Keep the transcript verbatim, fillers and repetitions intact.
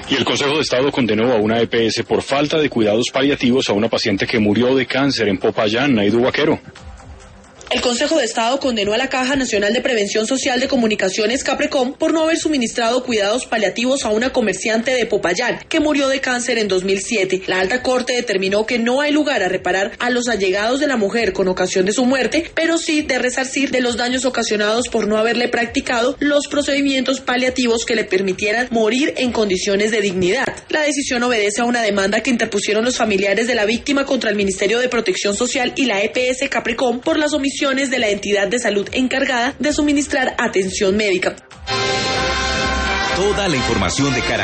Y el Consejo de Estado condenó a una E P S por falta de cuidados paliativos a una paciente que murió de cáncer en Popayán. Naidu Vaquero. El Consejo de Estado condenó a la Caja Nacional de Prevención Social de Comunicaciones, Caprecom, por no haber suministrado cuidados paliativos a una comerciante de Popayán, que murió de cáncer en dos mil siete. La Alta Corte determinó que no hay lugar a reparar a los allegados de la mujer con ocasión de su muerte, pero sí de resarcir de los daños ocasionados por no haberle practicado los procedimientos paliativos que le permitieran morir en condiciones de dignidad. La decisión obedece a una demanda que interpusieron los familiares de la víctima contra el Ministerio de Protección Social y la E P S Caprecom por las omisiones de la entidad de salud encargada de suministrar atención médica. Toda la información de Caracol